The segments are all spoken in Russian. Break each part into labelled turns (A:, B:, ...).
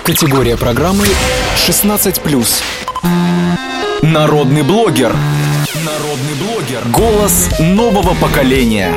A: Категория программы 16+. Народный блогер. Народный блогер. Голос нового поколения.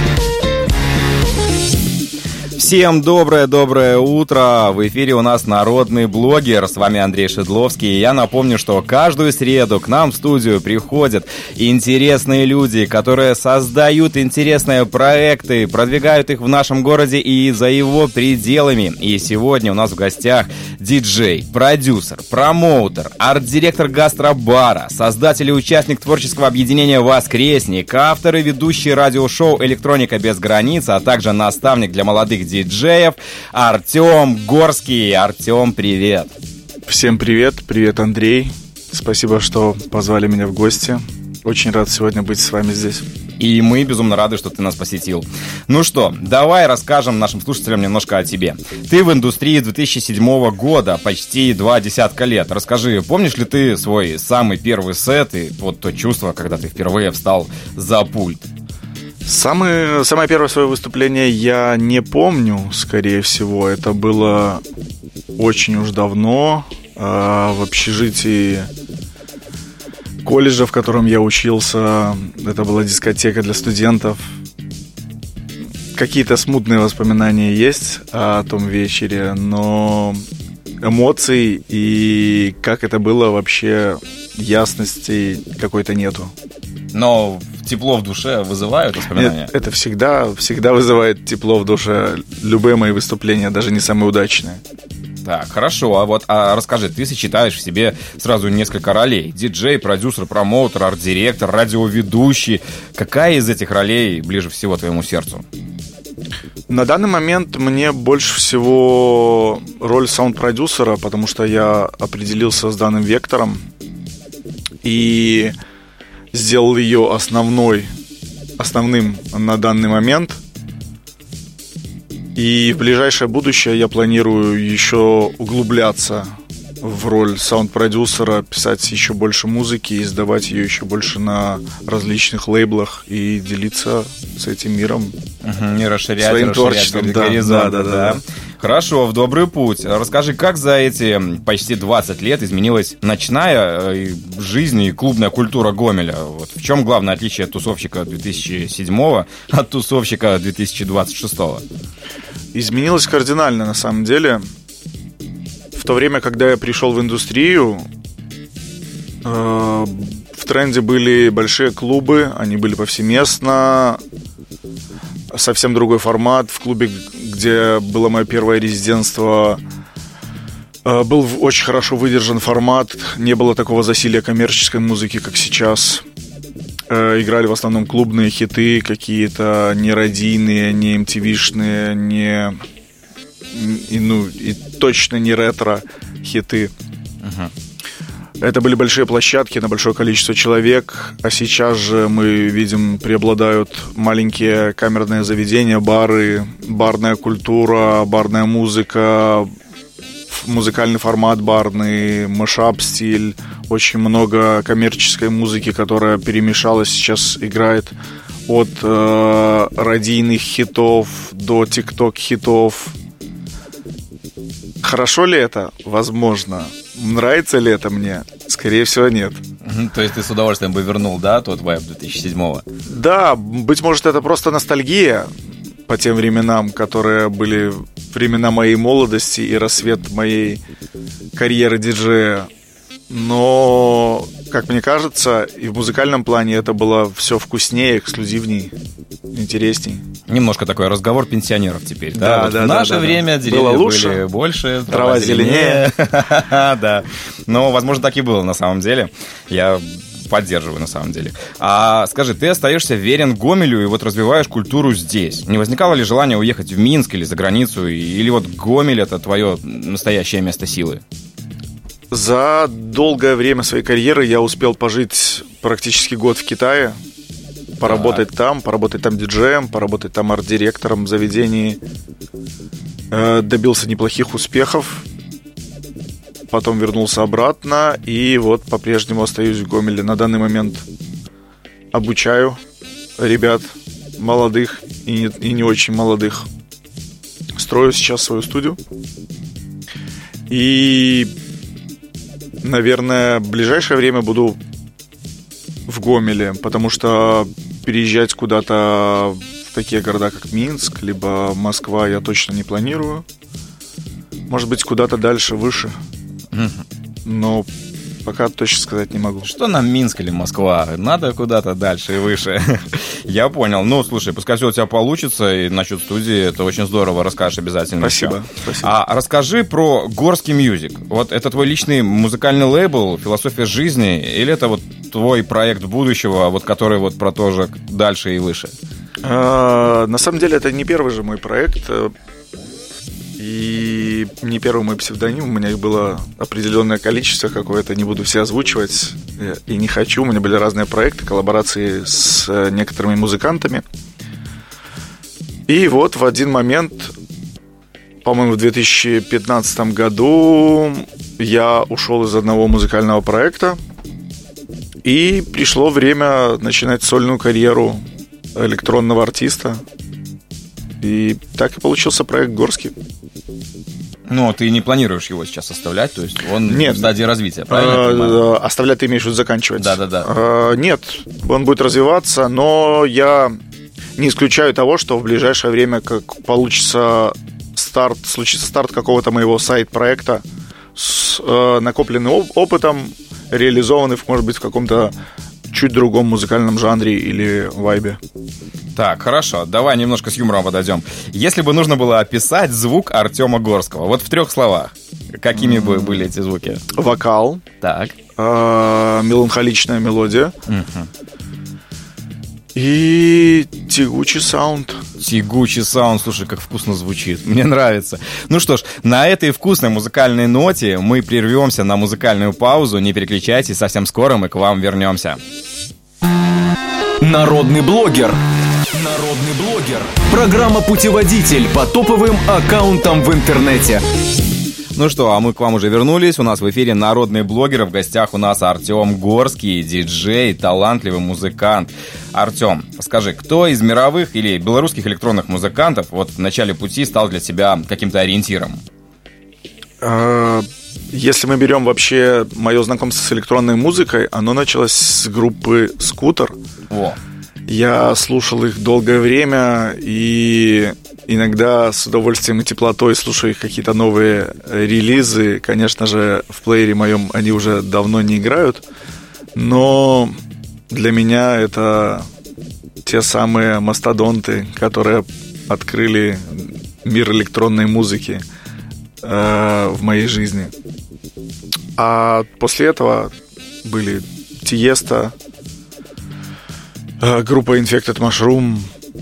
B: Всем доброе утро! В эфире у нас Народный блогер. С вами Андрей Шедловский. И я напомню, что каждую среду к нам в студию приходят интересные люди, которые создают интересные проекты, продвигают их в нашем городе и за его пределами. И сегодня у нас в гостях диджей, продюсер, промоутер, арт-директор гастробара, создатель и участник творческого объединения «Воскресник», автор и ведущий радиошоу «Электроника без границ», а также наставник для молодых диджеев Артем Горский. Артем, привет.
C: Всем привет, привет, Андрей. Спасибо, что позвали меня в гости. Очень рад сегодня быть с вами здесь.
B: И мы безумно рады, что ты нас посетил. Ну что, давай расскажем нашим слушателям немножко о тебе. Ты в индустрии 2007 года, почти 20 лет. Расскажи, помнишь ли ты свой самый первый сет и вот то чувство, когда ты впервые встал за пульт?
C: Самое первое свое выступление я не помню, скорее всего. Это было очень уж давно, в общежитии колледжа, в котором я учился. Это была дискотека для студентов. Какие-то смутные воспоминания есть о том вечере, но эмоций и как это было вообще, ясности какой-то нету.
B: Но тепло в душе вызывают воспоминания?
C: Это всегда вызывает тепло в душе. Любые мои выступления, даже не самые удачные.
B: Так, хорошо. А расскажи, ты сочетаешь в себе сразу несколько ролей. Диджей, продюсер, промоутер, арт-директор, радиоведущий. Какая из этих ролей ближе всего твоему сердцу?
C: На данный момент мне больше всего роль саунд-продюсера, потому что я определился с данным вектором и сделал ее основным на данный момент. И в ближайшее будущее я планирую еще углубляться в роль саунд-продюсера, писать еще больше музыки, издавать ее еще больше на различных лейблах и делиться с этим миром.
B: И расширять
C: своим творчеством.
B: Да. Хорошо, в добрый путь. Расскажи, как за эти почти 20 лет изменилась ночная жизнь и клубная культура Гомеля? Вот в чем главное отличие тусовщика 2007 от тусовщика 2026?
C: Изменилось кардинально, на самом деле. В то время, когда я пришел в индустрию, в тренде были большие клубы, они были повсеместно. Совсем другой формат. В клубе, где было мое первое резидентство, был очень хорошо выдержан формат. Не было такого засилия коммерческой музыки, как сейчас. Играли в основном клубные хиты, какие-то не радийные, не MTV-шные, и точно не ретро-хиты. Это были большие площадки на большое количество человек, а сейчас же мы видим, преобладают маленькие камерные заведения, бары, барная культура, барная музыка, музыкальный формат барный, мэшап-стиль, очень много коммерческой музыки, которая перемешалась, сейчас играет от радийных хитов до тикток-хитов. Хорошо ли это? Возможно. Нравится ли это мне? Скорее всего, нет.
B: То есть ты с удовольствием бы вернул, да, тот вайб 2007-го?
C: Да, быть может, это просто ностальгия по тем временам, которые были времена моей молодости и рассвет моей карьеры диджея. Но, как мне кажется, и в музыкальном плане это было все вкуснее, эксклюзивней, интересней.
B: Немножко такой разговор пенсионеров теперь, да?
C: Вот
B: в наше время деревья
C: было лучше,
B: были больше,
C: трава зеленее.
B: Да, но, возможно, так и было на самом деле. Я поддерживаю на самом деле. А скажи, ты остаешься верен Гомелю и вот развиваешь культуру здесь. Не возникало ли желание уехать в Минск или за границу? Или вот Гомель — это твое настоящее место силы?
C: За долгое время своей карьеры я успел пожить практически год в Китае, поработать там диджеем, поработать там арт-директором в заведении. Добился неплохих успехов. Потом вернулся обратно и вот по-прежнему остаюсь в Гомеле. На данный момент обучаю ребят молодых и не очень молодых. Строю сейчас свою студию. И, наверное, в ближайшее время буду в Гомеле, потому что переезжать куда-то в такие города, как Минск, либо Москва, я точно не планирую. Может быть, куда-то дальше, выше. Но пока точно сказать не могу.
B: Что нам Минск или Москва? Надо куда-то дальше и выше. Я понял. Ну, слушай, пускай все у тебя получится, и насчет студии это очень здорово, расскажешь обязательно.
C: Спасибо.
B: А расскажи про Горский Мьюзик. Вот это твой личный музыкальный лейбл, философия жизни, или это вот твой проект будущего, вот который вот про то же дальше и выше?
C: На самом деле это не первый же мой проект. И не первый мой псевдоним. У меня их было определенное количество какое-то. Не буду все озвучивать. И не хочу. У меня были разные проекты, коллаборации с некоторыми музыкантами. И вот в один момент, по-моему, в 2015 году я ушел из одного музыкального проекта. И пришло время начинать сольную карьеру электронного артиста. И так и получился проект «Горский».
B: Ну, ты не планируешь его сейчас оставлять, то есть он в стадии развития, правильно?
C: Оставлять ты имеешь в виду заканчивать?
B: Да.
C: Нет, он будет развиваться, но я не исключаю того, что в ближайшее время случится старт какого-то моего сайт-проекта с накопленным опытом, реализованный, может быть, в каком-то чуть другом музыкальном жанре или вайбе.
B: Так, хорошо, давай немножко с юмором подойдем. Если бы нужно было описать звук Артема Горского, вот в 3 словах, какими бы были эти звуки?
C: Вокал.
B: Так.
C: Меланхоличная мелодия. И тягучий саунд.
B: Тягучий саунд, слушай, как вкусно звучит. Мне нравится. Ну что ж, на этой вкусной музыкальной ноте мы прервемся на музыкальную паузу. Не переключайтесь, совсем скоро мы к вам вернемся.
A: Народный блогер. Программа-путеводитель по топовым аккаунтам в интернете.
B: Ну что, а мы к вам уже вернулись. У нас в эфире народный блогер. В гостях у нас Артем Горский, диджей, талантливый музыкант. Артем, скажи, кто из мировых или белорусских электронных музыкантов вот в начале пути стал для тебя каким-то ориентиром?
C: Если мы берем вообще мое знакомство с электронной музыкой, оно началось с группы «Скутер». Я слушал их долгое время и иногда с удовольствием и теплотой слушаю их какие-то новые релизы. Конечно же, в плеере моем они уже давно не играют, но для меня это те самые мастодонты, которые открыли мир электронной музыки в моей жизни. А после этого были Тиеста, группа Infected Mushroom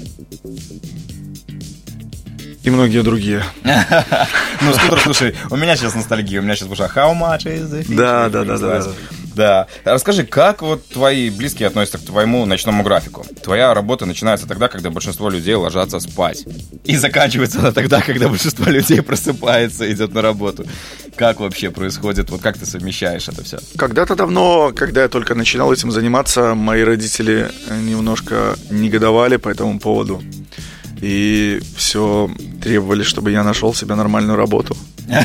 C: и многие другие.
B: Ну, Скутер, слушай, у меня сейчас ностальгия, у меня сейчас уже How much is the feature? Да. Расскажи, как вот твои близкие относятся к твоему ночному графику? Твоя работа начинается тогда, когда большинство людей ложатся спать. И заканчивается она тогда, когда большинство людей просыпается и идет на работу. Как вообще происходит? Вот как ты совмещаешь это все?
C: Когда-то давно, когда я только начинал этим заниматься, мои родители немножко негодовали по этому поводу. И все требовали, чтобы я нашел себе нормальную работу.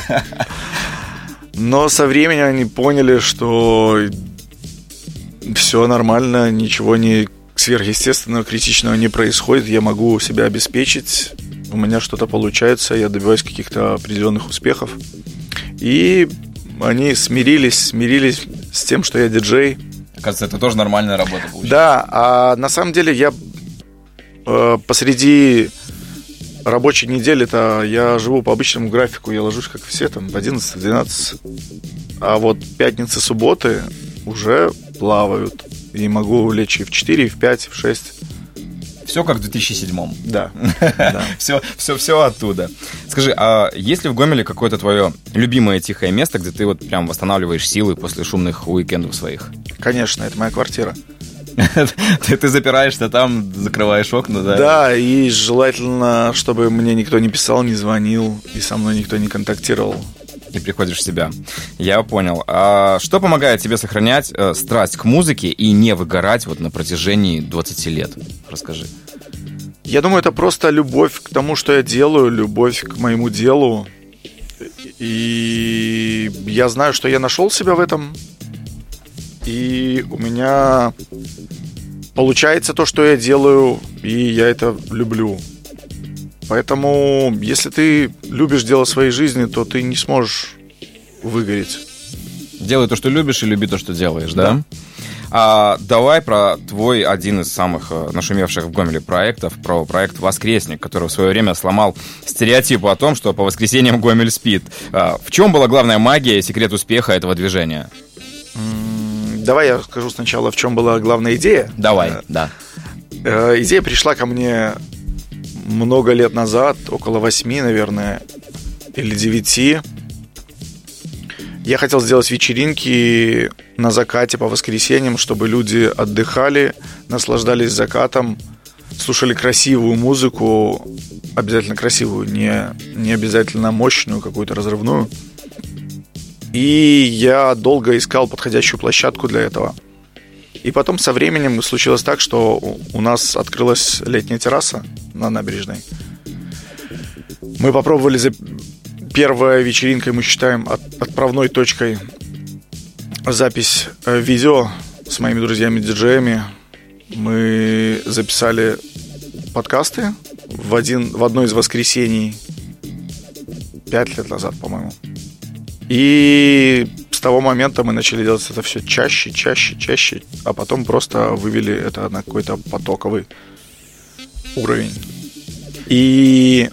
C: Но со временем они поняли, что все нормально, ничего не сверхъестественного, критичного не происходит. Я могу себя обеспечить, у меня что-то получается, я добиваюсь каких-то определенных успехов. И они смирились с тем, что я диджей.
B: Оказывается, это тоже нормальная работа получается.
C: Да, а на самом деле я посреди рабочей недели-то я живу по обычному графику, я ложусь, как все, там, в 11-12. А вот пятницы, субботы уже плавают. И могу лечь и в 4, и в 5, и в 6.
B: Все как в 2007-м.
C: Да.
B: Все оттуда. Скажи, а есть ли в Гомеле какое-то твое любимое тихое место, где ты вот прям восстанавливаешь силы после шумных уикендов своих?
C: Конечно, это моя квартира.
B: Ты запираешься там, закрываешь окна, да?
C: Да, и желательно, чтобы мне никто не писал, не звонил, и со мной никто не контактировал.
B: И приходишь в себя. Я понял. А что помогает тебе сохранять страсть к музыке и не выгорать вот на протяжении 20 лет? Расскажи.
C: Я думаю, это просто любовь к тому, что я делаю, любовь к моему делу. И я знаю, что я нашел себя в этом. И у меня получается то, что я делаю, и я это люблю. Поэтому, если ты любишь дело своей жизни, то ты не сможешь выгореть.
B: Делай то, что любишь, и люби то, что делаешь, да? Давай про твой один из самых нашумевших в Гомеле проектов, про проект «Воскресник», который в свое время сломал стереотипы о том, что по воскресеньям Гомель спит. В чем была главная магия и секрет успеха этого движения?
C: Давай я скажу сначала, в чем была главная идея.
B: Давай, да.
C: Идея пришла ко мне много лет назад, около 8, наверное, или 9. Я хотел сделать вечеринки на закате по воскресеньям, чтобы люди отдыхали, наслаждались закатом, слушали красивую музыку, обязательно красивую, не обязательно мощную, какую-то разрывную. И я долго искал подходящую площадку для этого. И потом со временем случилось так, что у нас открылась летняя терраса на набережной. Мы попробовали Первой вечеринкой мы считаем отправной точкой запись видео с моими друзьями-диджеями. Мы записали подкасты в одно из воскресений 5 лет назад, по-моему. И с того момента мы начали делать это все чаще, а потом просто вывели это на какой-то потоковый уровень. И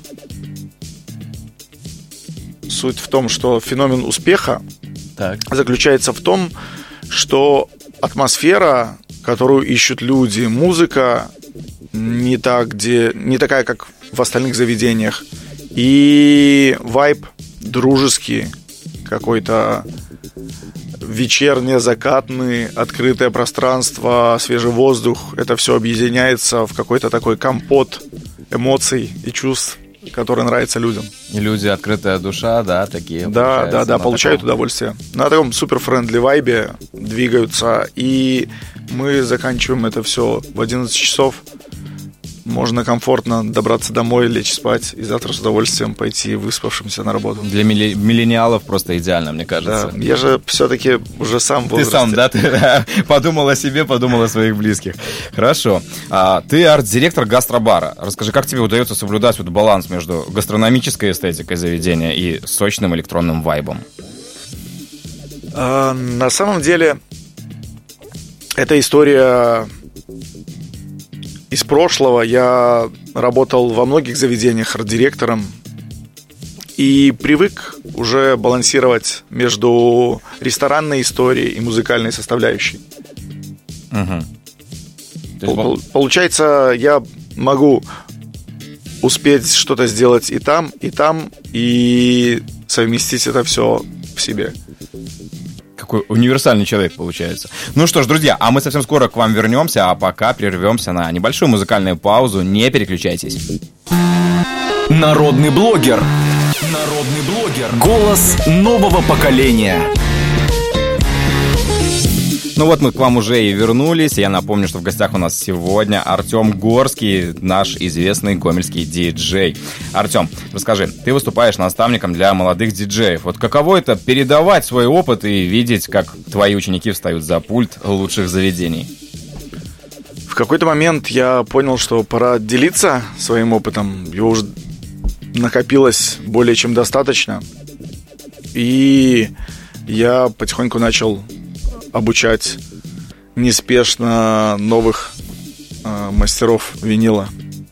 C: суть в том, что феномен успеха заключается в том, что атмосфера, которую ищут люди, музыка не такая, как в остальных заведениях, и вайб дружеский, какой-то вечернее, закатный, открытое пространство, свежий воздух, это все объединяется в какой-то такой компот эмоций и чувств, который нравится людям.
B: И люди, открытая душа, да, такие.
C: Да, получают удовольствие. На таком супер-френдли вайбе двигаются, и мы заканчиваем это все в 11 часов. Можно комфортно добраться домой, лечь спать и завтра с удовольствием пойти выспавшимся на работу.
B: Для миллениалов просто идеально, мне кажется.
C: Да, я же все-таки уже сам в возрасте.
B: Ты сам, да? Ты подумал о себе, подумал о своих близких. Хорошо. Ты арт-директор гастробара. Расскажи, как тебе удается соблюдать вот баланс между гастрономической эстетикой заведения и сочным электронным вайбом?
C: На самом деле, эта история из прошлого. Я работал во многих заведениях арт-директором и привык уже балансировать между ресторанной историей и музыкальной составляющей. Получается, я могу успеть что-то сделать и там, и совместить это все в себе.
B: Какой универсальный человек получается. Ну что ж, друзья, а мы совсем скоро к вам вернемся, а пока прервемся на небольшую музыкальную паузу. Не переключайтесь.
A: Народный блогер. Народный блогер. Голос нового поколения.
B: Ну вот мы к вам уже и вернулись. Я напомню, что в гостях у нас сегодня Артем Горский, наш известный гомельский диджей. Артем, расскажи, ты выступаешь наставником для молодых диджеев. Вот каково это передавать свой опыт и видеть, как твои ученики встают за пульт лучших заведений?
C: В какой-то момент я понял, что пора делиться своим опытом. Его уже накопилось более чем достаточно. И я потихоньку начал обучать неспешно новых мастеров винила.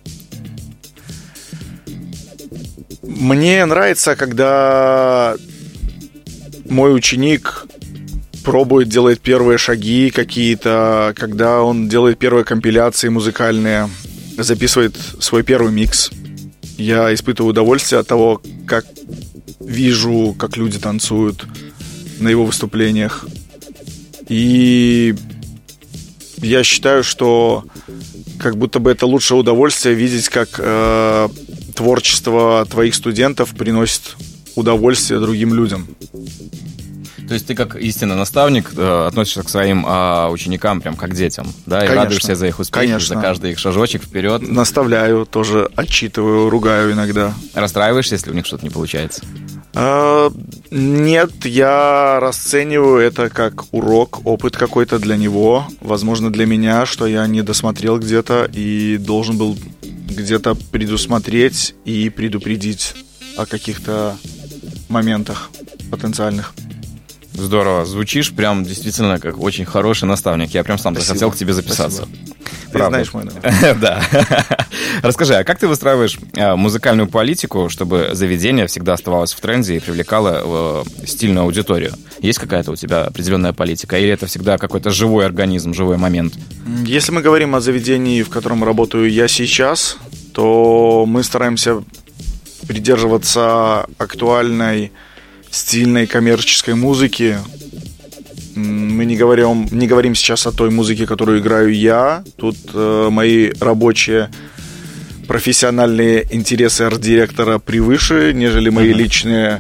C: Мне нравится, когда мой ученик пробует, делает первые шаги какие-то, когда он делает первые компиляции музыкальные, записывает свой первый микс. Я испытываю удовольствие от того, как вижу, как люди танцуют на его выступлениях. И я считаю, что как будто бы это лучшее удовольствие видеть, как творчество твоих студентов приносит удовольствие другим людям.
B: То есть ты как истинный наставник относишься к своим ученикам прям как к детям, да? И
C: Конечно.
B: радуешься за их успехи, за каждый их шажочек вперед.
C: Наставляю, тоже отчитываю, ругаю иногда.
B: Расстраиваешься, если у них что-то не получается?
C: Нет, я расцениваю это как урок, опыт какой-то для него, возможно, для меня, что я не досмотрел где-то и должен был где-то предусмотреть и предупредить о каких-то моментах потенциальных.
B: Здорово. Звучишь прям действительно как очень хороший наставник. Я прям сам захотел к тебе записаться.
C: Ты знаешь мой номер.
B: Да. Расскажи, а как ты выстраиваешь музыкальную политику, чтобы заведение всегда оставалось в тренде и привлекало стильную аудиторию? Есть какая-то у тебя определенная политика? Или это всегда какой-то живой организм, живой момент?
C: Если мы говорим о заведении, в котором работаю я сейчас, то мы стараемся придерживаться актуальной, стильной коммерческой музыки. Мы не говорим сейчас о той музыке, которую играю я. Тут мои рабочие профессиональные интересы арт-директора превыше, нежели мои личные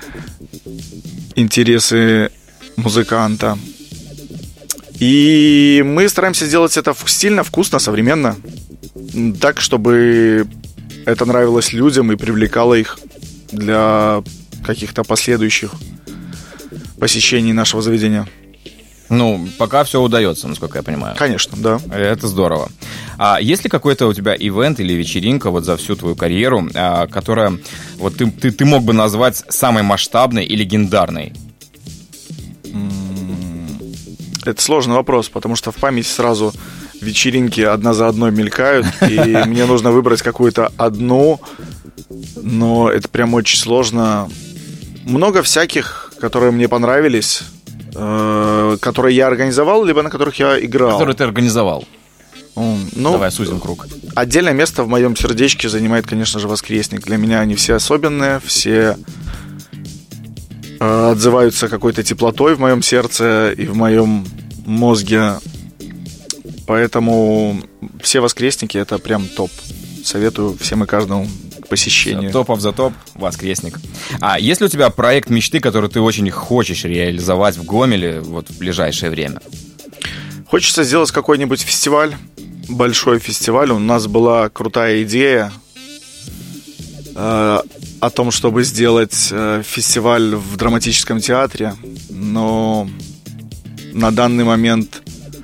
C: интересы музыканта. И мы стараемся сделать это стильно, вкусно, современно, так, чтобы это нравилось людям и привлекало их для каких-то последующих посещений нашего заведения.
B: Ну, пока все удается, насколько я понимаю.
C: Конечно, да.
B: Это здорово. А есть ли какой-то у тебя ивент или вечеринка вот за всю твою карьеру, которая вот ты мог бы назвать самой масштабной и легендарной?
C: Это сложный вопрос, потому что в памяти сразу вечеринки одна за одной мелькают, и мне нужно выбрать какую-то одну, но это прям очень сложно. Много всяких, которые мне понравились, которые я организовал, либо на которых я играл.
B: Которые ты организовал.
C: Ну,
B: давай сузим круг.
C: Отдельное место в моем сердечке занимает, конечно же, «Воскресник». Для меня они все особенные, все отзываются какой-то теплотой в моем сердце и в моем мозге. Поэтому все «Воскресники» — это прям топ. Советую всем и каждому к посещению.
B: Топов за топ, «Воскресник». А есть ли у тебя проект мечты, который ты очень хочешь реализовать в Гомеле вот в ближайшее время?
C: Хочется сделать какой-нибудь фестиваль, большой фестиваль. У нас была крутая идея о том, чтобы сделать фестиваль в драматическом театре, но на данный момент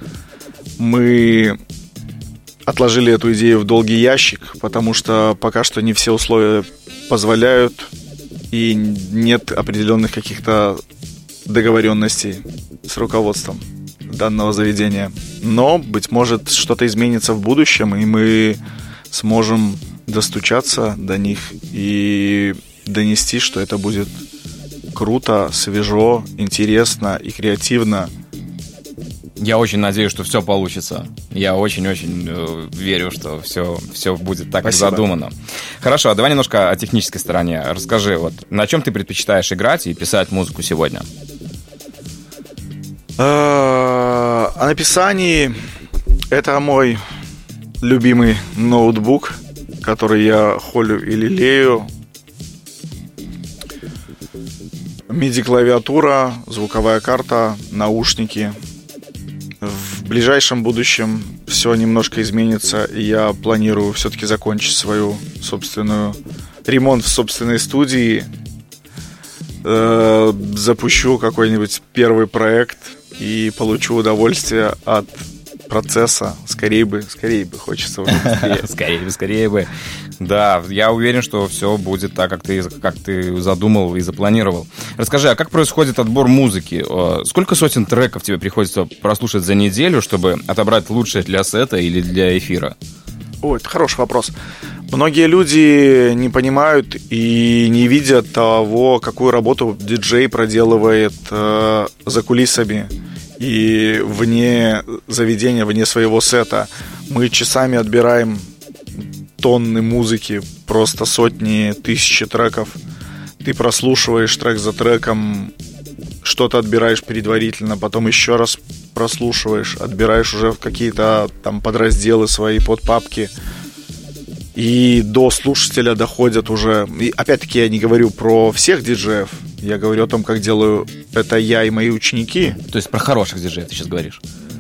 C: мы отложили эту идею в долгий ящик, потому что пока что не все условия позволяют и нет определенных каких-то договоренностей с руководством данного заведения. Но, быть может, что-то изменится в будущем, и мы сможем достучаться до них и донести, что это будет круто, свежо, интересно и креативно.
B: Я очень надеюсь, что все получится. Я очень-очень верю, что все будет так, как задумано. Хорошо, а давай немножко о технической стороне. Расскажи, вот на чем ты предпочитаешь играть и писать музыку сегодня?
C: О написании это мой любимый ноутбук, который я холю и лелею. MIDI-клавиатура, звуковая карта, наушники. В ближайшем будущем все немножко изменится, и я планирую все-таки закончить свою собственную ремонт в собственной студии. Запущу какой-нибудь первый проект и получу удовольствие от процесса. Скорее бы, хочется уже быстрее.
B: Скорее бы. Да, я уверен, что все будет так, как ты задумал и запланировал. Расскажи, а как происходит отбор музыки? Сколько сотен треков тебе приходится прослушать за неделю, чтобы отобрать лучшее для сета или для эфира?
C: Ой, это хороший вопрос. Многие люди не понимают и не видят того, какую работу диджей проделывает за кулисами и вне заведения, вне своего сета. Мы часами отбираем тонны музыки, просто сотни, тысячи треков. Ты прослушиваешь трек за треком, что-то отбираешь предварительно, потом еще раз прослушиваешь, отбираешь уже в какие-то там подразделы свои, подпапки. И до слушателя доходят уже... И опять-таки я не говорю про всех диджеев, я говорю о том, как делаю это я и мои ученики.
B: То есть про хороших диджеев ты сейчас говоришь?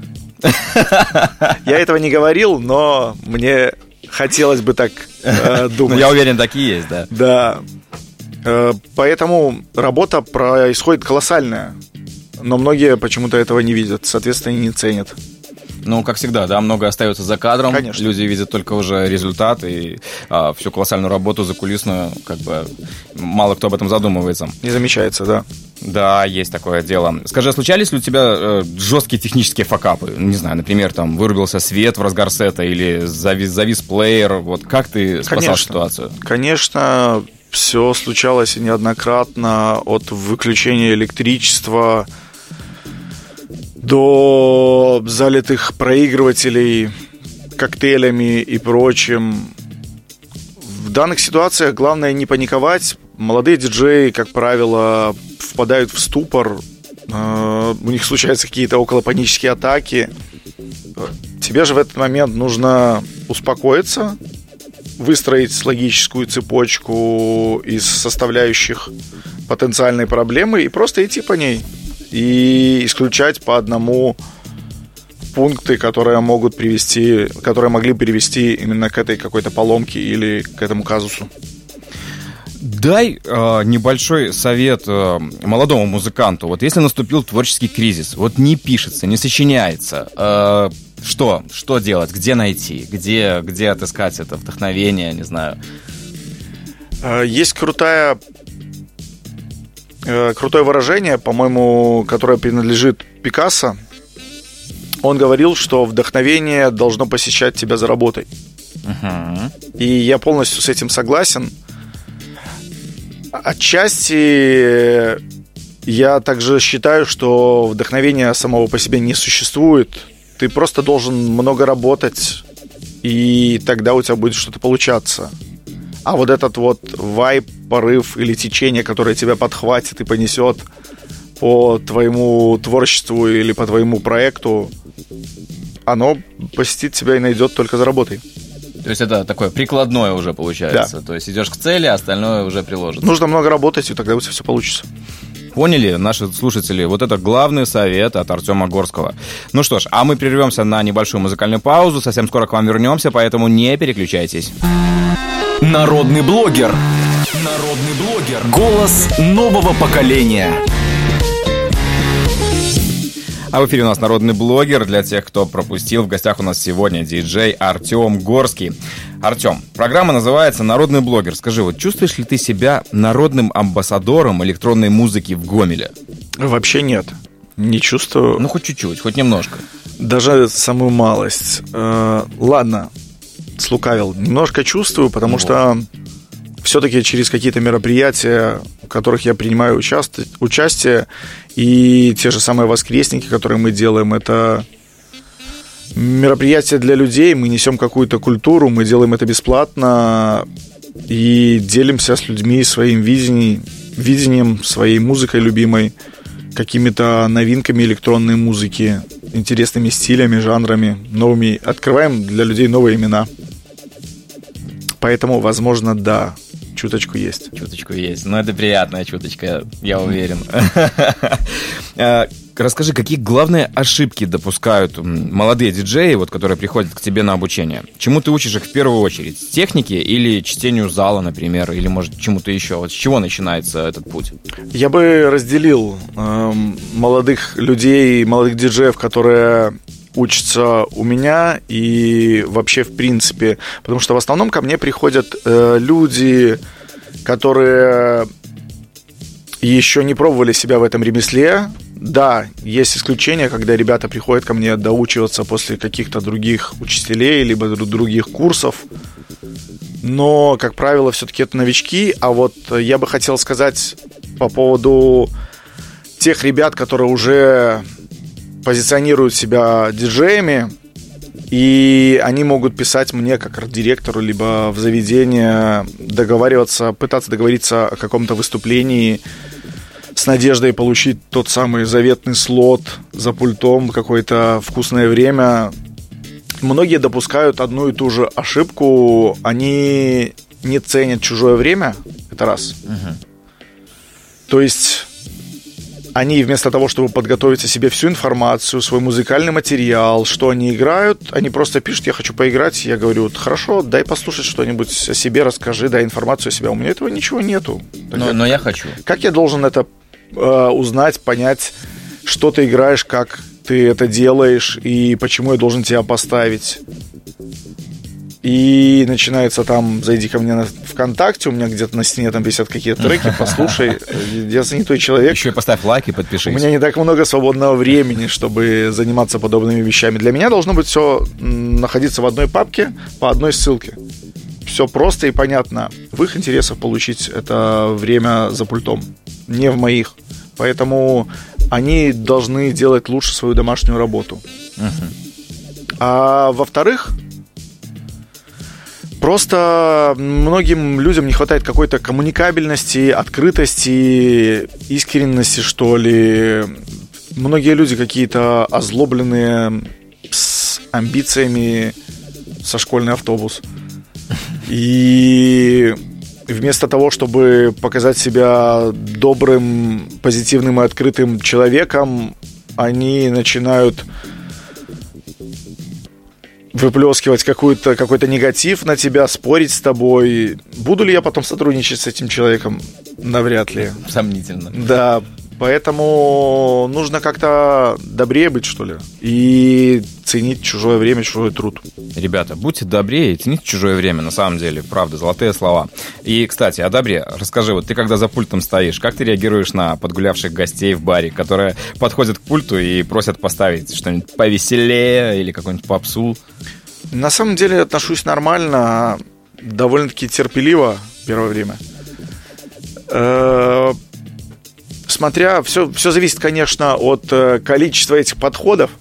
C: Я этого не говорил, но мне хотелось бы так думать.
B: Я уверен, такие есть, да.
C: Да. Поэтому работа происходит колоссальная. Но многие почему-то этого не видят, соответственно, не ценят.
B: Ну, как всегда, да, много остается за кадром.
C: Конечно.
B: Люди видят только уже результат и всю колоссальную работу закулисную, как бы мало кто об этом задумывается.
C: Не замечается, да.
B: Да, есть такое дело. Скажи, а случались ли у тебя жесткие технические факапы? Не знаю, например, там вырубился свет в разгар сета или завис плеер. Вот как ты спасал ситуацию?
C: Конечно, все случалось и неоднократно, от выключения электричества до залитых проигрывателей коктейлями и прочим. В данных ситуациях главное не паниковать. Молодые диджеи, как правило, впадают в ступор. У них случаются какие-то околопанические атаки. Тебе же в этот момент нужно успокоиться, выстроить логическую цепочку из составляющих потенциальной проблемы и просто идти по ней. И исключать по одному пункты, которые могли привести именно к этой какой-то поломке или к этому казусу.
B: Дай небольшой совет молодому музыканту. Вот если наступил творческий кризис, вот не пишется, не сочиняется, что делать, где найти, где отыскать это вдохновение, не знаю.
C: Есть крутое выражение, по-моему, которое принадлежит Пикассо. Он говорил, что вдохновение должно посещать тебя за работой. И я полностью с этим согласен. Отчасти я также считаю, что вдохновения самого по себе не существует. Ты просто должен много работать, и тогда у тебя будет что-то получаться. А вот этот вот вайб, порыв или течение, которое тебя подхватит и понесет по твоему творчеству или по твоему проекту, оно посетит тебя и найдет только за работой.
B: То есть это такое прикладное уже получается.
C: Да.
B: То есть идешь к цели, а остальное уже приложится.
C: Нужно много работать, и тогда у тебя все получится.
B: Поняли, наши слушатели? Вот это главный совет от Артема Горского. Ну что ж, а мы прервемся на небольшую музыкальную паузу. Совсем скоро к вам вернемся, поэтому не переключайтесь.
A: Народный блогер. Народный блогер. Голос нового поколения.
B: А в эфире у нас народный блогер. Для тех, кто пропустил, в гостях у нас сегодня диджей Артем Горский. Артем, программа называется «Народный блогер». Скажи, вот чувствуешь ли ты себя народным амбассадором электронной музыки в Гомеле?
C: Вообще нет, не чувствую.
B: Ну, хоть чуть-чуть, хоть немножко.
C: Даже самую малость. Ладно, слукавил. Немножко чувствую, потому что все-таки через какие-то мероприятия, в которых я принимаю участие, и те же самые воскресники, которые мы делаем, это мероприятие для людей, мы несем какую-то культуру, мы делаем это бесплатно и делимся с людьми своим видением, своей музыкой любимой, какими-то новинками электронной музыки, интересными стилями, жанрами, новыми. Открываем для людей новые имена. Поэтому, возможно, да, чуточку есть.
B: Чуточку есть. Но это приятная чуточка, я уверен. Расскажи, какие главные ошибки допускают молодые диджеи, вот, которые приходят к тебе на обучение? Чему ты учишь их в первую очередь? Технике или чтению зала, например, или, может, чему-то еще? Вот с чего начинается этот путь?
C: Я бы разделил молодых людей, молодых диджеев, которые учатся у меня и вообще в принципе, потому что в основном ко мне приходят люди, которые еще не пробовали себя в этом ремесле. Да, есть исключения, когда ребята приходят ко мне доучиваться после каких-то других учителей, либо других курсов. Но, как правило, все-таки это новички. А вот я бы хотел сказать по поводу тех ребят, которые уже позиционируют себя диджеями, и они могут писать мне как арт-директору, либо в заведение, пытаться договориться о каком-то выступлении с надеждой получить тот самый заветный слот за пультом, какое-то вкусное время. Многие допускают одну и ту же ошибку. Они не ценят чужое время. Это раз. То есть они вместо того, чтобы подготовить о себе всю информацию, свой музыкальный материал, что они играют, они просто пишут: я хочу поиграть. Я говорю: хорошо, дай послушать что-нибудь о себе, расскажи, дай информацию о себе. У меня этого ничего нету.
B: Но я хочу.
C: Как я должен это узнать, понять, что ты играешь, как ты это делаешь и почему я должен тебя поставить? И начинается там: зайди ко мне на ВКонтакте, у меня где-то на стене там висят какие-то треки, послушай, я занятой человек.
B: Еще и поставь лайк и подпишись.
C: У меня не так много свободного времени, чтобы заниматься подобными вещами. Для меня должно быть все находиться в одной папке по одной ссылке. Все просто и понятно. В их интересах получить это время за пультом, не в моих. Поэтому они должны делать лучше свою домашнюю работу. А во-вторых, просто многим людям не хватает какой-то коммуникабельности, открытости, искренности, что ли. Многие люди какие-то озлобленные, с амбициями, со школьный автобус. И вместо того, чтобы показать себя добрым, позитивным и открытым человеком, они начинают выплескивать какой-то негатив на тебя, спорить с тобой. Буду ли я потом сотрудничать с этим человеком? Навряд ли.
B: Сомнительно.
C: Да, поэтому нужно как-то добрее быть, что ли, и ценить чужое время, чужой труд.
B: Ребята, будьте добрее, цените чужое время, на самом деле, правда, золотые слова. И, кстати, о добре, расскажи, вот ты когда за пультом стоишь, как ты реагируешь на подгулявших гостей в баре, которые подходят к пульту и просят поставить что-нибудь повеселее или какую-нибудь попсу?
C: На самом деле отношусь нормально, довольно-таки терпеливо первое время. Смотря, все зависит, конечно, от количества этих подходов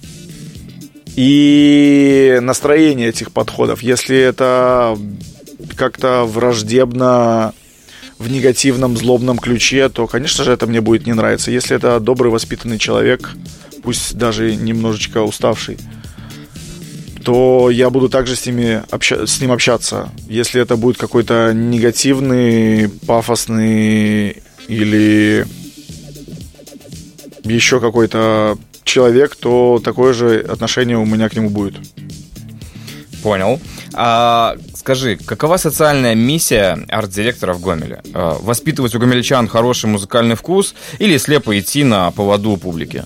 C: и настроения этих подходов. Если это как-то враждебно, в негативном, злобном ключе, то, конечно же, это мне будет не нравиться. Если это добрый, воспитанный человек, пусть даже немножечко уставший, то я буду также с ним общаться. Если это будет какой-то негативный, пафосный или еще какой-то человек, то такое же отношение у меня к нему будет.
B: Понял. Скажи, какова социальная миссия арт-директора в Гомеле? Воспитывать у гомельчан хороший музыкальный вкус или слепо идти на поводу у публики?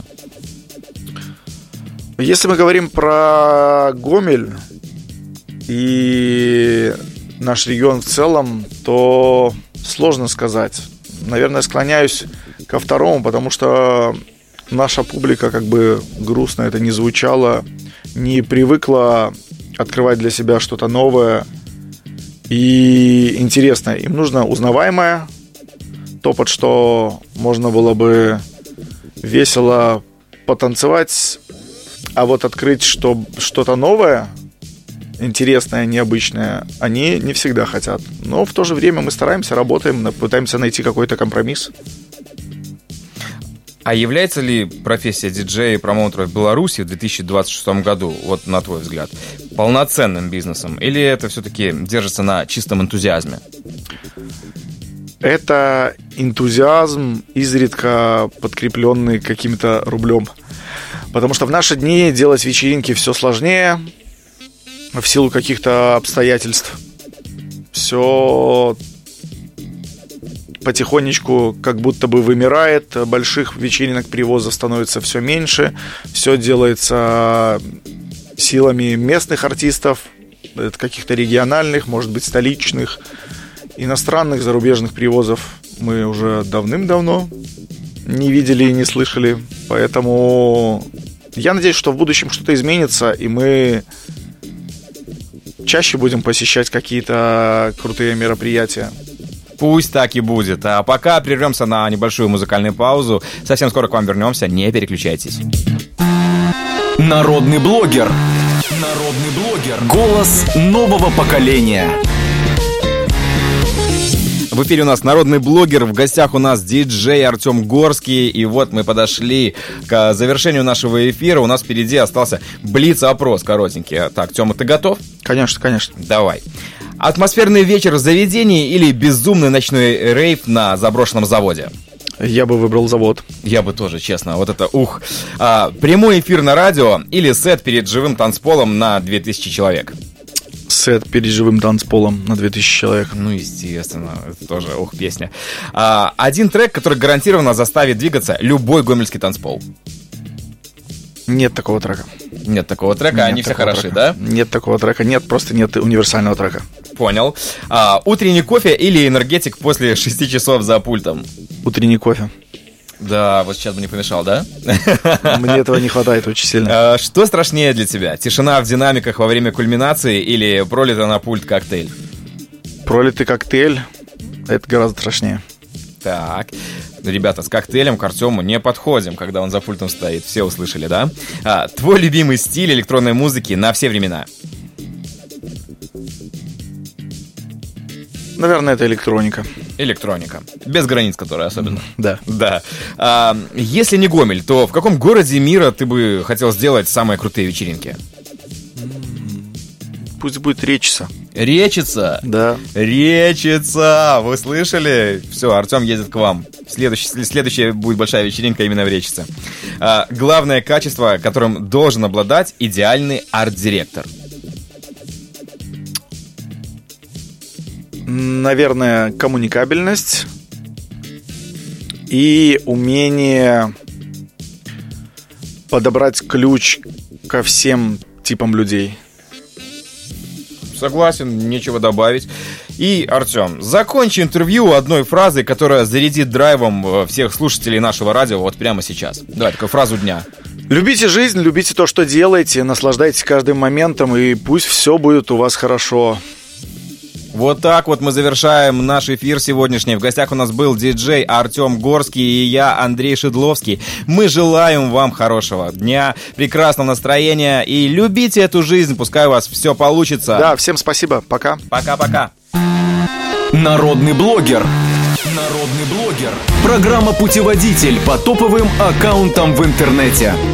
C: Если мы говорим про Гомель и наш регион в целом, то сложно сказать. Наверное, склоняюсь ко второму, потому что наша публика, как бы грустно это ни звучало, не привыкла открывать для себя что-то новое и интересное. Им нужно узнаваемое, то, под что можно было бы весело потанцевать, а вот открыть что-то новое, интересное, необычное, они не всегда хотят. Но в то же время мы стараемся, работаем, пытаемся найти какой-то компромисс.
B: А является ли профессия диджея и промоутера в Беларуси в 2026 году, вот на твой взгляд, полноценным бизнесом? Или это все-таки держится на чистом энтузиазме? Это
C: энтузиазм, изредка подкрепленный каким-то рублем. Потому что в наши дни делать вечеринки все сложнее в силу каких-то обстоятельств. Все потихонечку как будто бы вымирает. Больших вечеринок, привозов становится все меньше. Все делается силами местных артистов, каких-то региональных, может быть, столичных. Иностранных, зарубежных привозов мы уже давным-давно не видели и не слышали. Поэтому я надеюсь, что в будущем что-то изменится, и мы чаще будем посещать какие-то крутые мероприятия.
B: Пусть так и будет. А пока прервемся на небольшую музыкальную паузу. Совсем скоро к вам вернемся, не переключайтесь.
A: Народный блогер. Народный блогер. Голос нового поколения.
B: В эфире у нас народный блогер, в гостях у нас диджей Артем Горский. И вот мы подошли к завершению нашего эфира. У нас впереди остался блиц-опрос коротенький. Так, Тёма, ты готов?
C: Конечно, конечно.
B: Давай. Атмосферный вечер в заведении или безумный ночной рейв на заброшенном заводе?
C: Я бы выбрал «Завод».
B: Я бы тоже, честно, вот это ух. Прямой эфир на радио или сет перед живым танцполом на 2000 человек?
C: Сет перед живым танцполом на 2000 человек.
B: Ну, естественно, это тоже песня. Один трек, который гарантированно заставит двигаться любой гомельский танцпол.
C: Нет такого трека.
B: Нет такого трека, нет, они все хороши, да?
C: Нет такого трека, нет, просто нет универсального трека.
B: Понял. Утренний кофе или энергетик после 6 часов за пультом?
C: Утренний кофе.
B: Да, вот сейчас бы не помешал, да?
C: Мне этого не хватает очень сильно.
B: Что страшнее для тебя? Тишина в динамиках во время кульминации или пролитый на пульт коктейль?
C: Пролитый коктейль — это гораздо страшнее.
B: Так, ребята, с коктейлем к Артему не подходим, когда он за пультом стоит. Все услышали, да? Твой любимый стиль электронной музыки на все времена?
C: Наверное, это электроника.
B: Электроника. Без границ, которая особенно.
C: Да.
B: Да. Если не Гомель, то в каком городе мира ты бы хотел сделать самые крутые вечеринки?
C: Пусть будет Речица.
B: Речица?
C: Да.
B: Речица! Вы слышали? Все, Артем едет к вам. Следующая будет большая вечеринка именно в Речице. Главное качество, которым должен обладать идеальный арт-директор.
C: Наверное, коммуникабельность и умение подобрать ключ ко всем типам людей.
B: Согласен, нечего добавить. И, Артем, закончи интервью одной фразой, которая зарядит драйвом всех слушателей нашего радио вот прямо сейчас. Давай, такую фразу дня.
C: Любите жизнь, любите то, что делаете, наслаждайтесь каждым моментом, и пусть все будет у вас хорошо.
B: Вот так вот мы завершаем наш эфир сегодняшний. В гостях у нас был диджей Артем Горский и я, Андрей Шедловский. Мы желаем вам хорошего дня, прекрасного настроения и любите эту жизнь, пускай у вас все получится.
C: Да, всем спасибо, пока.
B: Пока-пока.
A: Народный блогер. Народный блогер. Программа «Путеводитель» по топовым аккаунтам в интернете.